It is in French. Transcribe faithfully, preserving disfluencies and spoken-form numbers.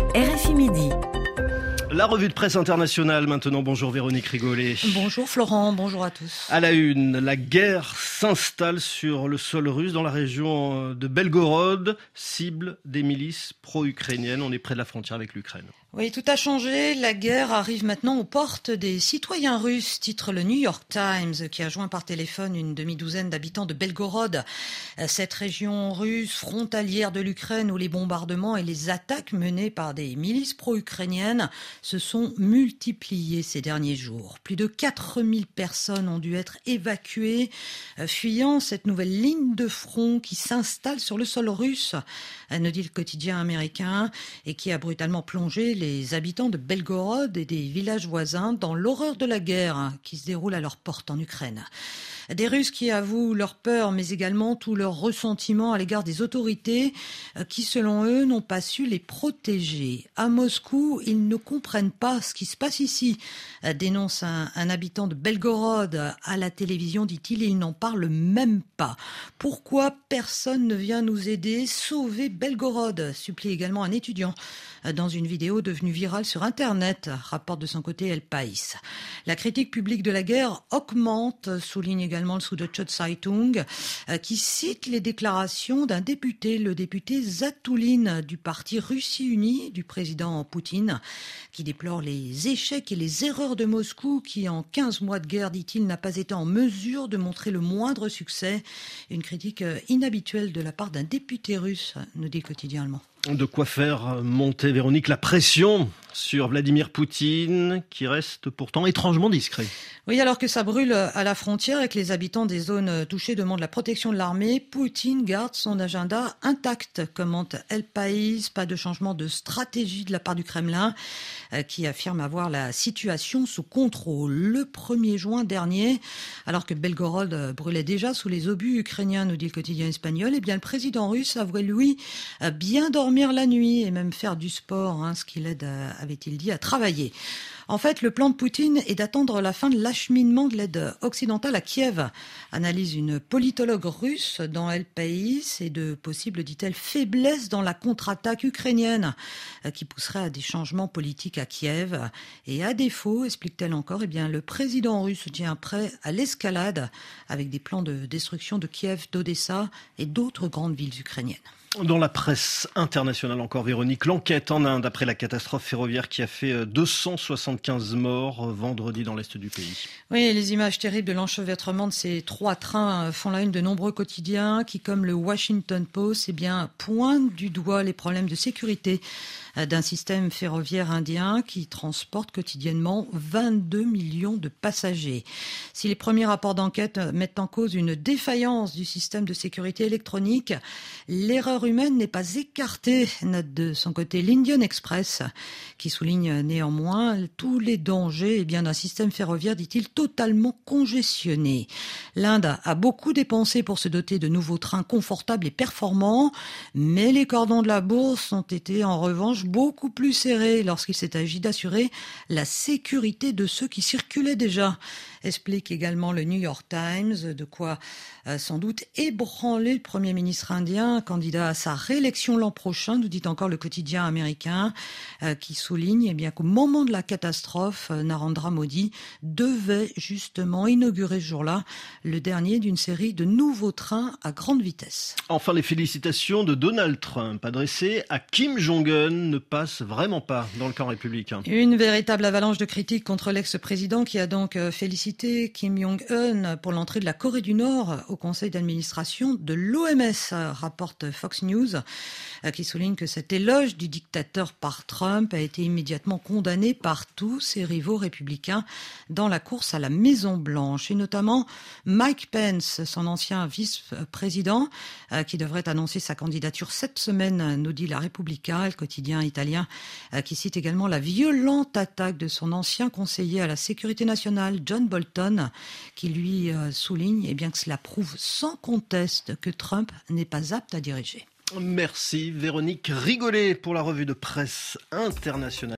R F I Midi. La revue de presse internationale maintenant. Bonjour Véronique Rigolet. Bonjour Florent, bonjour à tous. À la une, la guerre s'installe sur le sol russe dans la région de Belgorod, cible des milices pro-ukrainiennes. On est près de la frontière avec l'Ukraine. Oui, tout a changé. La guerre arrive maintenant aux portes des citoyens russes, titre le New York Times, qui a joint par téléphone une demi-douzaine d'habitants de Belgorod. Cette région russe frontalière de l'Ukraine où les bombardements et les attaques menées par des milices pro-ukrainiennes se sont multipliés ces derniers jours. Plus de quatre mille personnes ont dû être évacuées, fuyant cette nouvelle ligne de front qui s'installe sur le sol russe, nous dit le quotidien américain, et qui a brutalement plongé les habitants de Belgorod et des villages voisins dans l'horreur de la guerre qui se déroule à leur porte en Ukraine. Des Russes qui avouent leur peur, mais également tout leur ressentiment à l'égard des autorités qui, selon eux, n'ont pas su les protéger. À Moscou, ils ne comprennent pas ce qui se passe ici, dénonce un, un habitant de Belgorod à la télévision, dit-il, et il n'en parle même pas. Pourquoi personne ne vient nous aider, sauver Belgorod, supplie également un étudiant dans une vidéo devenue virale sur Internet, rapporte de son côté El País. La critique publique de la guerre augmente, souligne également le Süddeutsche Zeitung, qui cite les déclarations d'un député, le député Zatouline du parti Russie Unie du président Poutine, qui déplore les échecs et les erreurs de Moscou, qui en quinze mois de guerre, dit-il, n'a pas été en mesure de montrer le moindre succès. Une critique inhabituelle de la part d'un député russe, nous dit le quotidien allemand. De quoi faire monter, Véronique, la pression sur Vladimir Poutine, qui reste pourtant étrangement discret. Oui, alors que ça brûle à la frontière et que les habitants des zones touchées demandent la protection de l'armée, Poutine garde son agenda intact, commente El País. Pas de changement de stratégie de la part du Kremlin, qui affirme avoir la situation sous contrôle. Le premier juin dernier, alors que Belgorod brûlait déjà sous les obus ukrainiens, nous dit le quotidien espagnol, eh bien le président russe avouait, lui, bien dormir la nuit et même faire du sport, hein, ce qui l'aide, avait-il dit, à travailler. En fait, le plan de Poutine est d'attendre la fin de l'acheminement de l'aide occidentale à Kiev, analyse une politologue russe dans El País, et de possibles, dit-elle, faiblesses dans la contre-attaque ukrainienne qui pousserait à des changements politiques à Kiev. Et à défaut, explique-t-elle encore, eh bien, le président russe tient prêt à l'escalade avec des plans de destruction de Kiev, d'Odessa et d'autres grandes villes ukrainiennes. Dans la presse internationale encore, Véronique, l'enquête en Inde après la catastrophe ferroviaire qui a fait deux cent soixante-quinze morts vendredi dans l'est du pays. Oui, les images terribles de l'enchevêtrement de ces trois trains font la une de nombreux quotidiens qui, comme le Washington Post, eh bien, pointent du doigt les problèmes de sécurité d'un système ferroviaire indien qui transporte quotidiennement vingt-deux millions de passagers. Si les premiers rapports d'enquête mettent en cause une défaillance du système de sécurité électronique, l'erreur humaine n'est pas écartée, note de son côté l'Indian Express, qui souligne néanmoins tous les dangers eh bien, d'un système ferroviaire, dit-il, totalement congestionné. L'Inde a beaucoup dépensé pour se doter de nouveaux trains confortables et performants, mais les cordons de la bourse ont été en revanche beaucoup plus serrés lorsqu'il s'est agi d'assurer la sécurité de ceux qui circulaient déjà. Explique également le New York Times, de quoi euh, sans doute ébranler le Premier ministre indien, candidat à sa réélection l'an prochain, nous dit encore le quotidien américain, euh, qui souligne eh bien, qu'au moment de la catastrophe, euh, Narendra Modi devait justement inaugurer ce jour-là le dernier d'une série de nouveaux trains à grande vitesse. Enfin, les félicitations de Donald Trump adressées à Kim Jong-un ne passent vraiment pas dans le camp républicain. Une véritable avalanche de critiques contre l'ex-président qui a donc félicité Kim Jong-un pour l'entrée de la Corée du Nord au conseil d'administration de l'O M S, rapporte Fox News, qui souligne que cet éloge du dictateur par Trump a été immédiatement condamné par tous ses rivaux républicains dans la course à la Maison-Blanche, et notamment Mike Pence, son ancien vice-président, qui devrait annoncer sa candidature cette semaine, nous dit la Repubblica, le quotidien italien, qui cite également la violente attaque de son ancien conseiller à la sécurité nationale, John Bolton, qui lui euh, souligne eh bien, que cela prouve sans conteste que Trump n'est pas apte à diriger. Merci Véronique Rigolet pour la revue de presse internationale.